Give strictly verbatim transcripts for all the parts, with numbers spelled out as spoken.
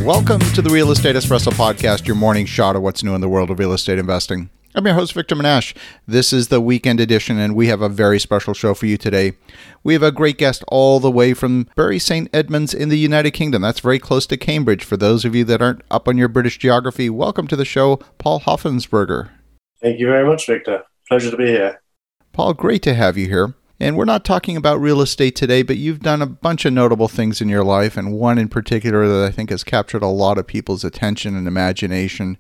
Welcome to the Real Estate Espresso Podcast, your morning shot of what's new in the world of real estate investing. I'm your host, Victor Menashe. This is the weekend edition, and we have a very special show for you today. We have a great guest all the way from Bury Saint Edmunds in the United Kingdom. That's very close to Cambridge. For those of you that aren't up on your British geography, welcome to the show, Paul Hoffensberger. Thank you very much, Victor. Pleasure to be here. Paul, great to have you here. And we're not talking about real estate today, but you've done a bunch of notable things in your life, and one in particular that I think has captured a lot of people's attention and imagination.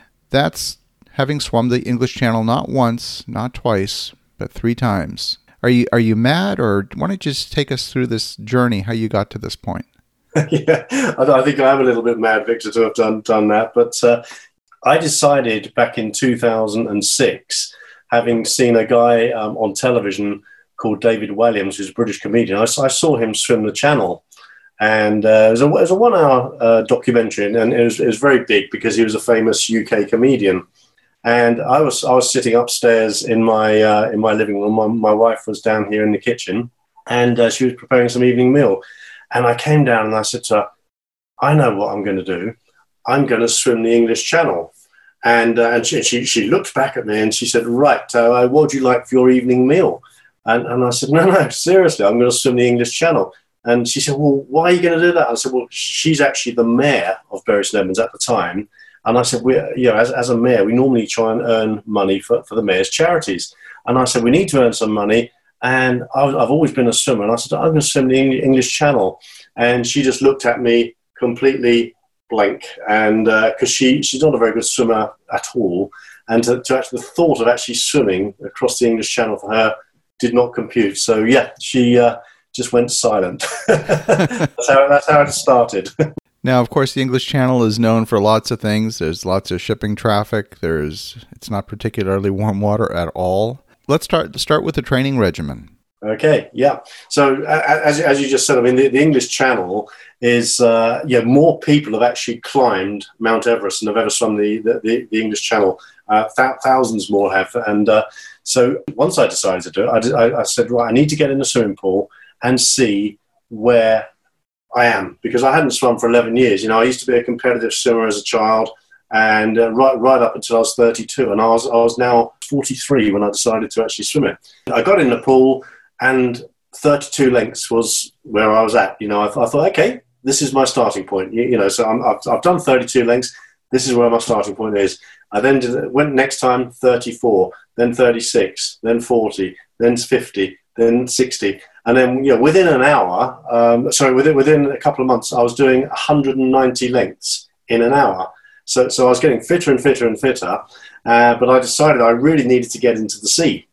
That's having swum the English Channel not once, not twice, but three times. Are you are you mad, or why don't you just take us through this journey, how you got to this point? yeah, I, I think I'm a little bit mad, Victor, to have done, done that. But uh, I decided back in two thousand six, having seen a guy um, on television called David Walliams, who's a British comedian. I, I saw him swim the channel, and uh, it, was a, it was a one-hour uh, documentary, and it was, it was very big because he was a famous U K comedian. And I was I was sitting upstairs in my uh, in my living room. My, my wife was down here in the kitchen, and uh, she was preparing some evening meal. And I came down and I said to her, "I know what I'm going to do. I'm going to swim the English Channel." And uh, and she, she she looked back at me and she said, "Right, uh, what would you like for your evening meal?" And, and I said, no, no, seriously, I'm going to swim the English Channel. And she said, well, why are you going to do that? I said, well, she's actually the mayor of Bury Saint Edmunds at the time. And I said, we, you know, as, as a mayor, we normally try and earn money for, for the mayor's charities. And I said, we need to earn some money. And I've, I've always been a swimmer. And I said, I'm going to swim the English Channel. And she just looked at me completely blank. And because uh, she, she's not a very good swimmer at all. And to, to actually, the thought of actually swimming across the English Channel for her did not compute. So yeah, she uh, just went silent. that's, how, that's how it started. Now, of course, the English Channel is known for lots of things. There's lots of shipping traffic. There's it's not particularly warm water at all. Let's start start with the training regimen. Okay, yeah. So as as you just said, I mean, the, the English Channel is uh, yeah more people have actually climbed Mount Everest than have ever swum the the, the English Channel. Uh, th- thousands more have, and uh, so once I decided to do it, I, did, I, I said, right, I need to get in the swimming pool and see where I am, because I hadn't swum for eleven years. You know, I used to be a competitive swimmer as a child, and uh, right right up until I was thirty-two, and I was I was now forty-three when I decided to actually swim it. I got in the pool, and thirty-two lengths was where I was at. You know, I, th- I thought, okay, this is my starting point. You, you know, so I'm, I've, I've done thirty-two lengths. This is where my starting point is. I then did, went next time thirty-four, then thirty-six, then forty, then fifty, then sixty. And then, you know, within an hour, um, sorry, within, within a couple of months, I was doing one hundred ninety lengths in an hour. So, so I was getting fitter and fitter and fitter. Uh, but I decided I really needed to get into the sea.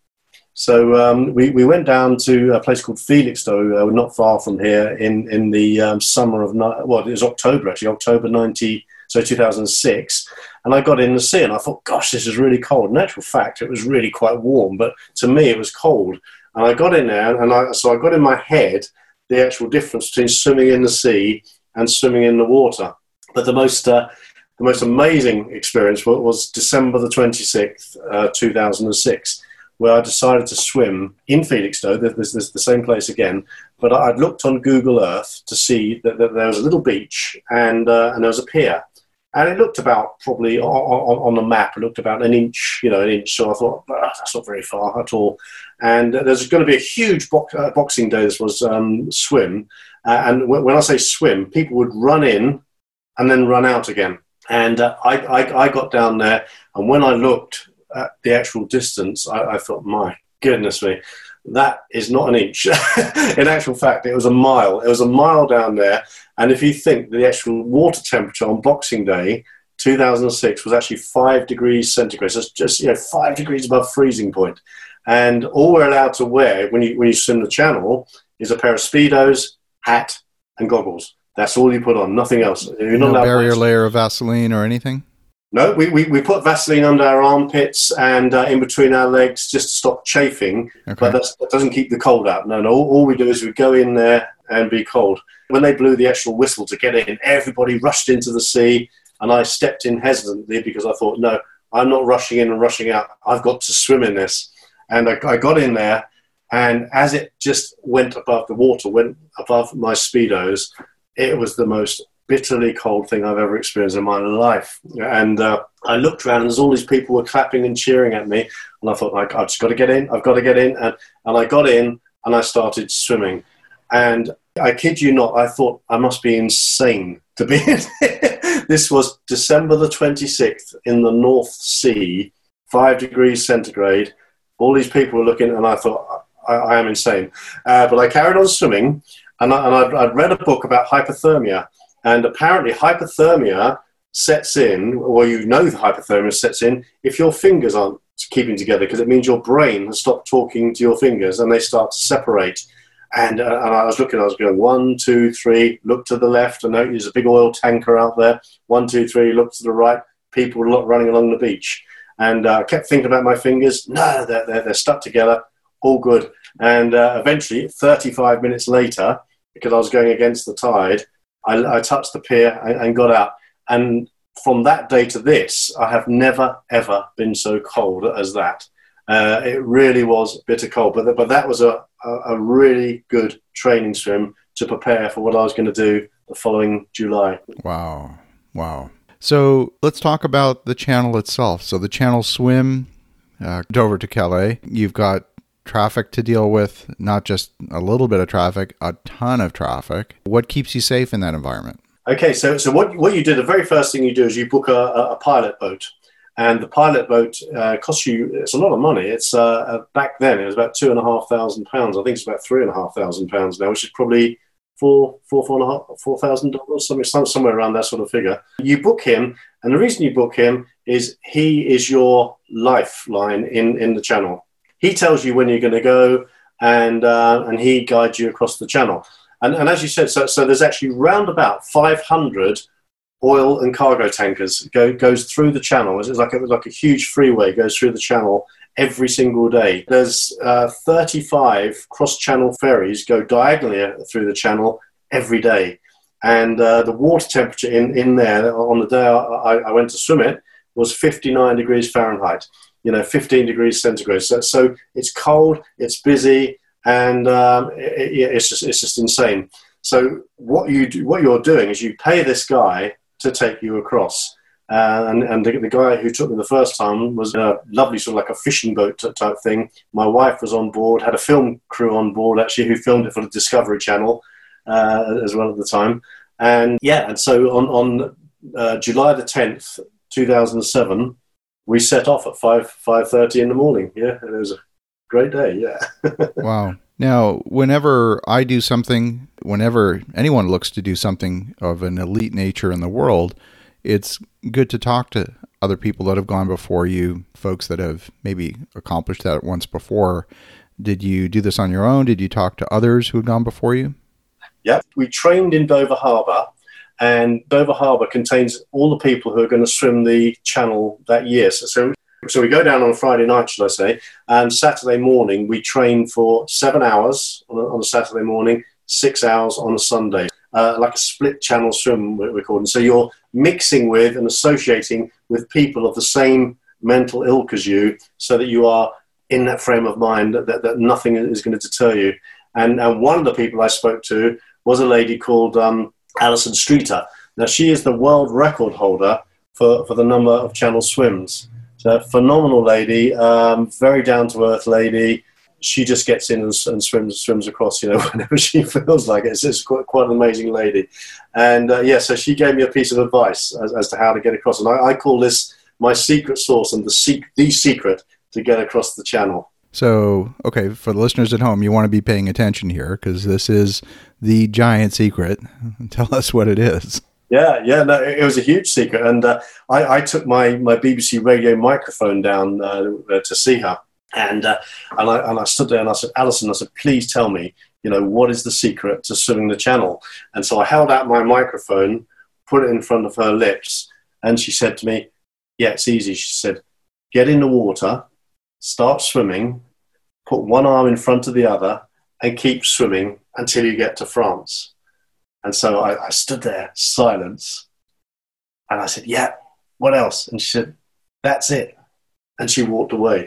So um, we, we went down to a place called Felixstowe, uh, not far from here, in, in the um, summer of, well, it was October, actually, October ninety, so two thousand six. And I got in the sea and I thought, gosh, this is really cold. In actual fact, it was really quite warm, but to me it was cold. And I got in there, and I, so I got in my head the actual difference between swimming in the sea and swimming in the water. But the most uh, the most amazing experience was, was December the twenty-sixth, uh, two thousand six, where I decided to swim in Felixstowe. There's, there's the same place again, but I'd looked on Google Earth to see that, that there was a little beach and uh, and there was a pier. And it looked about, probably on, on, on the map, it looked about an inch, you know, an inch. So I thought, oh, that's not very far at all. And uh, there's going to be a huge bo- uh, boxing day. This was um, swim. Uh, and w- when I say swim, people would run in and then run out again. And uh, I, I, I got down there, and when I looked at the actual distance, I, I thought, my goodness me, that is not an inch. In actual fact, it was a mile. It was a mile down there. And if you think the actual water temperature on Boxing Day, two thousand six, was actually five degrees centigrade. So it's just, you know, five degrees above freezing point. And all we're allowed to wear when you when you swim the channel is a pair of Speedos, hat, and goggles. That's all you put on, nothing else. You're not no allowed barrier to layer of Vaseline or anything? No, we, we, we put Vaseline under our armpits and uh, in between our legs just to stop chafing, okay. But that's, that doesn't keep the cold out. No, no, all, all we do is we go in there and be cold. When they blew the actual whistle to get in, everybody rushed into the sea, and I stepped in hesitantly because I thought, no, I'm not rushing in and rushing out. I've got to swim in this. And I, I got in there, and as it just went above the water, went above my Speedos, it was the most bitterly cold thing I've ever experienced in my life. And uh, I looked around and there's all these people were clapping and cheering at me. And I thought, like, I've just got to get in. I've got to get in. And, and I got in and I started swimming. And I kid you not, I thought I must be insane to be in. This was December the twenty-sixth in the North Sea, five degrees centigrade. All these people were looking and I thought, I, I am insane. Uh, but I carried on swimming and, I, and I'd, I'd read a book about hypothermia. And apparently hypothermia sets in, or you know the hypothermia sets in, if your fingers aren't keeping together, because it means your brain has stopped talking to your fingers and they start to separate. And, uh, and I was looking, I was going one, two, three, look to the left, and there's a big oil tanker out there. One, two, three, look to the right, people running along the beach. And I uh, kept thinking about my fingers. No, they're, they're, they're stuck together, all good. And uh, eventually, thirty-five minutes later, because I was going against the tide, I, I touched the pier and, and got out. And from that day to this, I have never, ever been so cold as that. Uh, it really was bitter cold, but, but that was a, a, a really good training swim to prepare for what I was going to do the following July. Wow. Wow. So let's talk about the channel itself. So the channel swim, uh, Dover to Calais, you've got traffic to deal with, not just a little bit of traffic, a ton of traffic. What keeps you safe in that environment? Okay, so so what what you do, the very first thing you do is you book a, a pilot boat. And the pilot boat uh, costs you, it's a lot of money. It's uh, back then, it was about two and a half thousand pounds. I think it's about three and a half thousand pounds now, which is probably four, four, four and a half, four thousand dollars, something, somewhere around that sort of figure. You book him, and the reason you book him is he is your lifeline in, in the channel. He tells you when you're going to go, and uh, and he guides you across the channel. And, and as you said, so, so there's actually round about five hundred oil and cargo tankers go goes through the channel. It's like a, like a huge freeway goes through the channel every single day. There's uh, thirty-five cross-channel ferries go diagonally through the channel every day. And uh, the water temperature in, in there on the day I, I went to swim it was fifty-nine degrees Fahrenheit, you know, fifteen degrees centigrade. So, so it's cold, it's busy, and um, it, it, it's just it's just insane. So what you do, what you're doing is you pay this guy to take you across. Uh, and and the, the guy who took me the first time was a lovely sort of like a fishing boat type thing. My wife was on board, had a film crew on board actually who filmed it for the Discovery Channel uh, as well at the time. And yeah, and so on, on uh, July the tenth, two thousand seven, we set off at five, five thirty in the morning. Yeah, it was a great day, yeah. Wow. Now, whenever I do something, whenever anyone looks to do something of an elite nature in the world, it's good to talk to other people that have gone before you, folks that have maybe accomplished that once before. Did you do this on your own? Did you talk to others who had gone before you? Yeah, we trained in Dover Harbour, and Dover Harbour contains all the people who are going to swim the channel that year. So, so So we go down on a Friday night, should I say, and Saturday morning we train for seven hours on a, on a Saturday morning, six hours on a Sunday, uh, like a split channel swim we're calling. So you're mixing with and associating with people of the same mental ilk as you, so that you are in that frame of mind that, that, that nothing is going to deter you. And, and one of the people I spoke to was a lady called um, Alison Streeter. Now she is the world record holder for, for the number of channel swims. A phenomenal lady, um, very down-to-earth lady. She just gets in and, and swims swims across, you know, whenever she feels like it. It's, it's quite, quite an amazing lady. And, uh, yeah, so she gave me a piece of advice as, as to how to get across. And I, I call this my secret sauce and the, sec- the secret to get across the channel. So, okay, for the listeners at home, you want to be paying attention here because this is the giant secret. Tell us what it is. Yeah, yeah, no, it was a huge secret, and uh, I, I took my, my B B C radio microphone down uh, to see her, and uh, and I and I stood there and I said, Alison, I said, please tell me, you know, what is the secret to swimming the channel? And so I held out my microphone, put it in front of her lips, and she said to me, yeah, it's easy. She said, get in the water, start swimming, put one arm in front of the other, and keep swimming until you get to France. And so I, I stood there, silence, and I said, yeah, what else? And she said, that's it. And she walked away.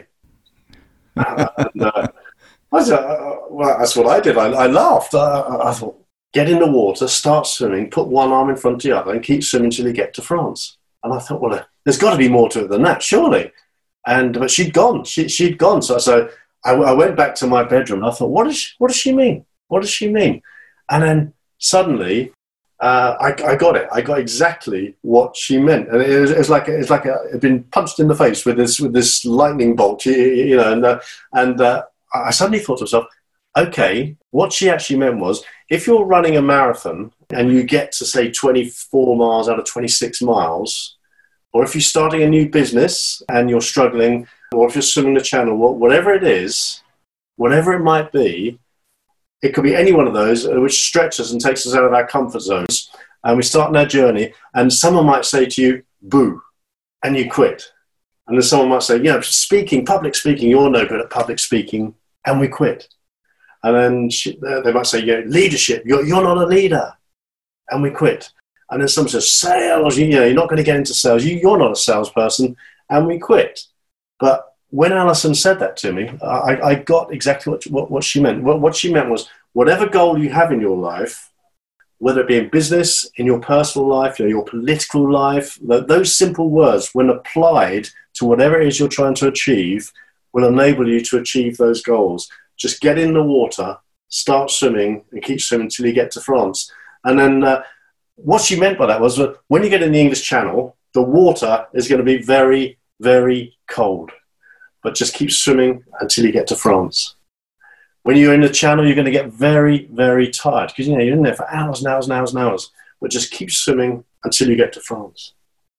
and, uh, I said, uh, well, that's what I did. I, I laughed. I, I thought, get in the water, start swimming, put one arm in front of the other, and keep swimming until you get to France. And I thought, well, there's got to be more to it than that, surely. And but she'd gone. She, she'd gone. So, so I, I went back to my bedroom. And I thought, what does she, what does she mean? What does she mean? And then suddenly, uh, I, I got it. I got exactly what she meant. And it was, it was like it was like a, it'd been punched in the face with this with this lightning bolt, you, you know. And uh, and uh, I suddenly thought to myself, okay, what she actually meant was, if you're running a marathon and you get to, say, twenty-four miles out of twenty-six miles, or if you're starting a new business and you're struggling, or if you're swimming the channel, whatever it is, whatever it might be, it could be any one of those which stretches and takes us out of our comfort zones, and we start on our journey, and someone might say to you, boo, and you quit. And then someone might say, you know, speaking, public speaking, you're no good at public speaking, and we quit. And then she, they might say, yeah, leadership, you're, you're not a leader, and we quit. And then someone says, sales, you know, you're not going to get into sales, you, you're not a salesperson, and we quit. But when Alison said that to me, I, I got exactly what, what, what she meant. What, what she meant was, whatever goal you have in your life, whether it be in business, in your personal life, you know, your political life, those simple words, when applied to whatever it is you're trying to achieve, will enable you to achieve those goals. Just get in the water, start swimming, and keep swimming until you get to France. And then uh, what she meant by that was that when you get in the English Channel, the water is going to be very, very cold. But just keep swimming until you get to France. When you're in the Channel, you're going to get very, very tired because, you know, you're in there for hours and hours and hours and hours. But just keep swimming until you get to France.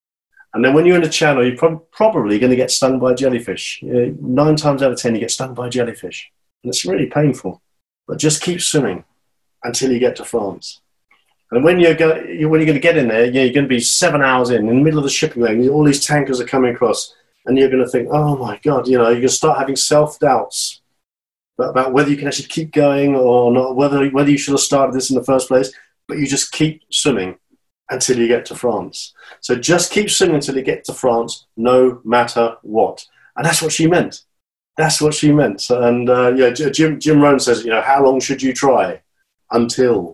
And then when you're in the Channel, you're prob- probably going to get stung by a jellyfish. You know, nine times out of ten, you get stung by a jellyfish. And it's really painful. But just keep swimming until you get to France. And when you're, go- when you're going to get in there, you're going to be seven hours in, in the middle of the shipping lane, all these tankers are coming across, and you're going to think, oh my God, you know, you're going to start having self-doubts about whether you can actually keep going or not, whether, whether you should have started this in the first place, but you just keep swimming until you get to France. So just keep swimming until you get to France, no matter what. And that's what she meant. That's what she meant. And uh, yeah, Jim, Jim Rohn says, you know, how long should you try? Until.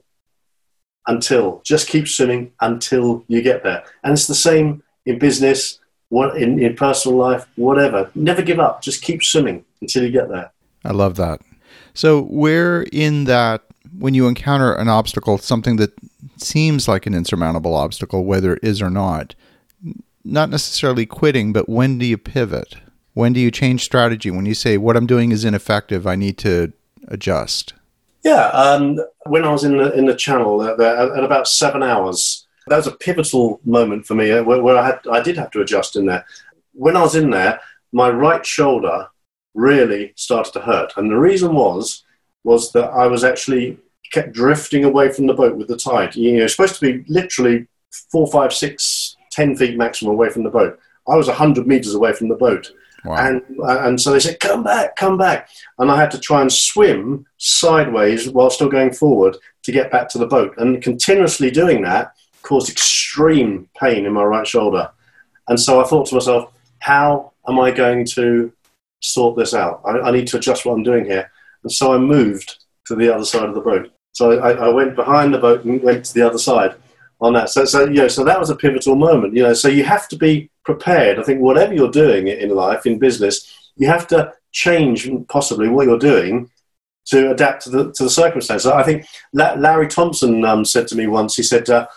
Until. Just keep swimming until you get there. And it's the same in business, what in, in personal life, whatever. Never give up. Just keep swimming until you get there. I love that. So where in that, when you encounter an obstacle, something that seems like an insurmountable obstacle, whether it is or not, not necessarily quitting, but when do you pivot? When do you change strategy? When you say, what I'm doing is ineffective, I need to adjust. Yeah, um, when I was in the, in the Channel uh, at about seven hours, that was a pivotal moment for me uh, where, where I, had, I did have to adjust in there. When I was in there, my right shoulder really started to hurt. And the reason was, was that I was actually kept drifting away from the boat with the tide. You know, you're supposed to be literally four, five, six, ten feet maximum away from the boat. I was one hundred meters away from the boat. Wow. And and so they said, come back, come back. And I had to try and swim sideways while still going forward to get back to the boat. And continuously doing that caused extreme pain in my right shoulder. And so I thought to myself, how am I going to sort this out? I, I need to adjust what I'm doing here. And so I moved to the other side of the boat. So I, I went behind the boat and went to the other side on that. So, so, you know, so that was a pivotal moment, you know, so you have to be prepared. I think whatever you're doing in life, in business, you have to change possibly what you're doing to adapt to the, to the circumstances. I think Larry Thompson um, said to me once, he said, uh,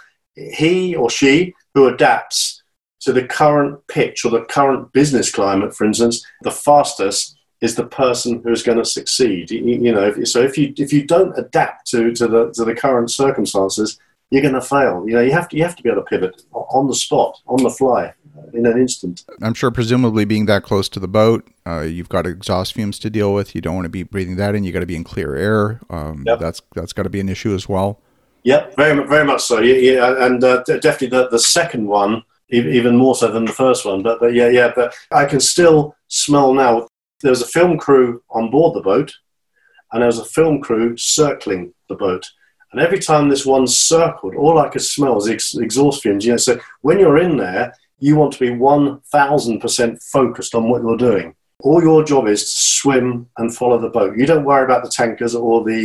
he or she who adapts to the current pitch or the current business climate, for instance, the fastest is the person who's going to succeed. You, you know, if, so if you if you don't adapt to, to the to the current circumstances, you're going to fail. You know, you have to you have to be able to pivot on the spot, on the fly, in an instant. I'm sure, presumably, being that close to the boat, uh, you've got exhaust fumes to deal with. You don't want to be breathing that in. You got to be in clear air. Um, yep. That's that's got to be an issue as well. Yep, very very much so. Yeah, yeah and uh, definitely the the second one, even more so than the first one. But, but yeah, yeah. But I can still smell now. There was a film crew on board the boat, and there was a film crew circling the boat. And every time this one circled, all I could smell was ex- exhaust fumes. You know, so when you're in there, you want to be one thousand percent focused on what you're doing. All your job is to swim and follow the boat. You don't worry about the tankers or the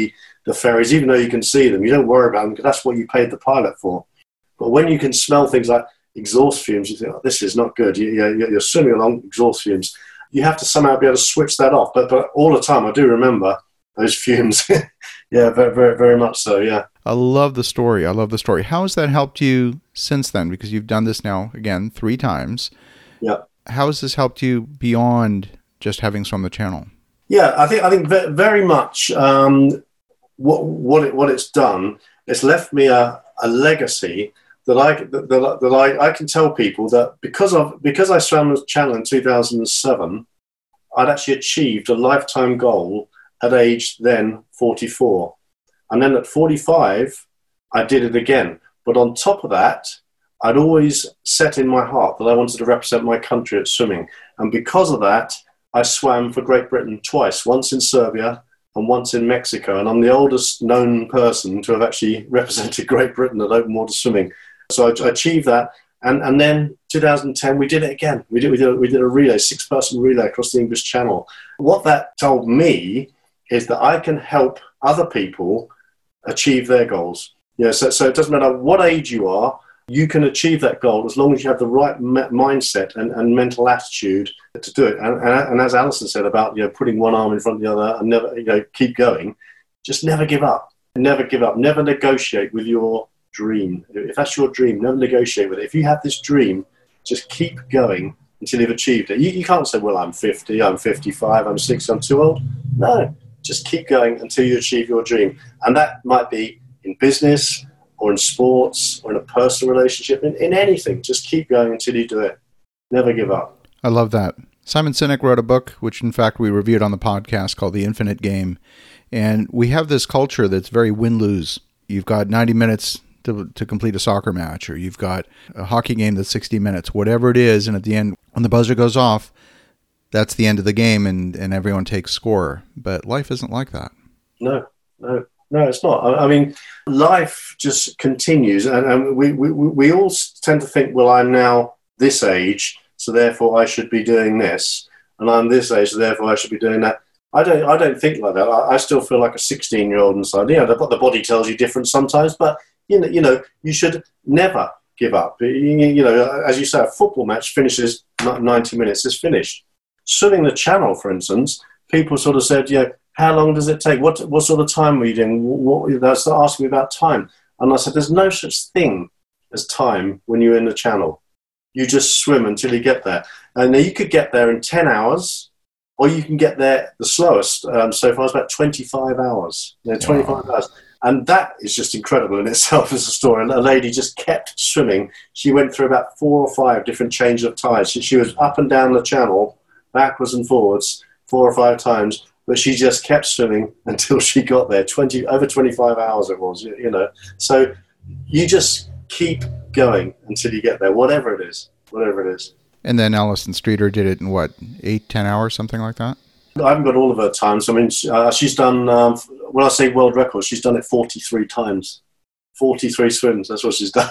the ferries, even though you can see them, you don't worry about them because that's what you paid the pilot for. But when you can smell things like exhaust fumes, you think, oh, this is not good. You, you, you're swimming along exhaust fumes. You have to somehow be able to switch that off. But but all the time, I do remember those fumes. Yeah, very, very, very much so, yeah. I love the story. I love the story. How has that helped you since then? Because you've done this now, again, three times. Yeah. How has this helped you beyond just having swum the channel? Yeah, I think I think very much um, what what it what it's done. It's left me a, a legacy that I that, that, that I, I can tell people that because of because I swam the channel in two thousand seven, I'd actually achieved a lifetime goal at age then forty-four, and then at forty-five, I did it again. But on top of that, I'd always set in my heart that I wanted to represent my country at swimming, and because of that, I swam for Great Britain twice, once in Serbia and once in Mexico. And I'm the oldest known person to have actually represented Great Britain at open water swimming. So I, I achieved that. And, and then two thousand ten, we did it again. We did, we did, we did a relay, six-person relay across the English Channel. What that told me is that I can help other people achieve their goals. Yeah, so, so it doesn't matter what age you are, you can achieve that goal as long as you have the right me- mindset and, and mental attitude to do it. And, and, and as Alison said about, you know, putting one arm in front of the other and never, you know, keep going, just never give up. Never give up. Never negotiate with your dream. If that's your dream, never negotiate with it. If you have this dream, just keep going until you've achieved it. You, you can't say, well, I'm fifty, I'm fifty-five, I'm sixty, I'm too old. No, just keep going until you achieve your dream. And that might be in business, or in sports, or in a personal relationship, in, in anything. Just keep going until you do it. Never give up. I love that. Simon Sinek wrote a book, which in fact we reviewed on the podcast, called The Infinite Game. And we have this culture that's very win-lose. You've got ninety minutes to, to complete a soccer match, or you've got a hockey game that's sixty minutes, whatever it is. And at the end, when the buzzer goes off, that's the end of the game and, and everyone takes score. But life isn't like that. No, no. No, it's not. I mean, life just continues, and, and we, we we all tend to think, well, I'm now this age, so therefore I should be doing this, and I'm this age, so therefore I should be doing that. I don't I don't think like that. I, I still feel like a sixteen-year-old inside. You know, the, the body tells you different sometimes, but you know, you know, you should never give up. You, you know, as you say, a football match finishes ninety minutes. It's finished. Swimming the channel, for instance, people sort of said, you know, how long does it take? What what sort of time were you doing? What, they started asking me about time. And I said, there's no such thing as time when you're in the channel. You just swim until you get there. And you could get there in ten hours, or you can get there the slowest um, so far is about twenty-five hours. You know, twenty-five wow. hours. And that is just incredible in itself as a story. And a lady just kept swimming. She went through about four or five different changes of tides. She, she was up and down the channel, backwards and forwards, four or five times. But she just kept swimming until she got there. Twenty over twenty-five hours it was, you know. So you just keep going until you get there, whatever it is, whatever it is. And then Alison Streeter did it in what, eight, ten hours, something like that? I haven't got all of her times. I mean, uh, she's done. Um, when I say world record, she's done it forty-three times. forty-three swims. That's what she's done.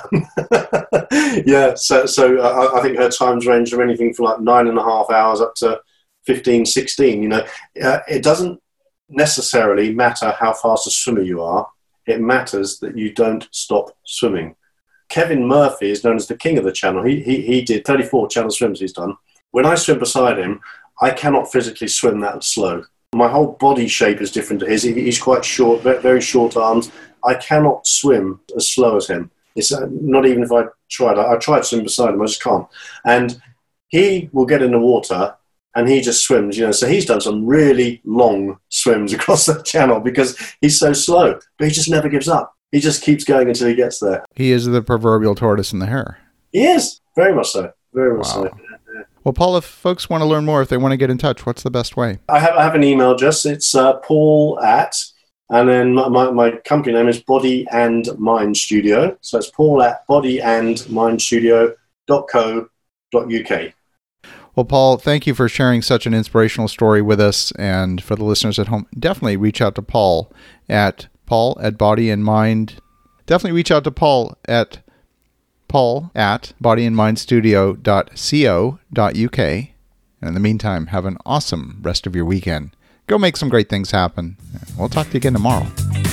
Yeah. So, so uh, I think her times range from anything from like nine and a half hours up to fifteen, sixteen, you know. Uh, it doesn't necessarily matter how fast a swimmer you are. It matters that you don't stop swimming. Kevin Murphy is known as the king of the channel. He, he, he did thirty-four channel swims he's done. When I swim beside him, I cannot physically swim that slow. My whole body shape is different to his. He, he's quite short, very short arms. I cannot swim as slow as him. It's uh, not even if I tried. I, I tried to swim beside him, I just can't. And he will get in the water and he just swims, you know. So he's done some really long swims across the channel because he's so slow. But he just never gives up. He just keeps going until he gets there. He is the proverbial tortoise in the hare. He is. Very much so. Very much wow. so. Well, Paul, if folks want to learn more, if they want to get in touch, what's the best way? I have, I have an email address. It's uh, Paul at, and then my, my, my company name is Body and Mind Studio. So it's Paul at body and mind studio dot co dot uk. Well, Paul, thank you for sharing such an inspirational story with us. And for the listeners at home, definitely reach out to Paul at Paul at Body and Mind. Definitely reach out to Paul at Paul at body and mind studio dot co dot uk. And in the meantime, have an awesome rest of your weekend. Go make some great things happen. We'll talk to you again tomorrow.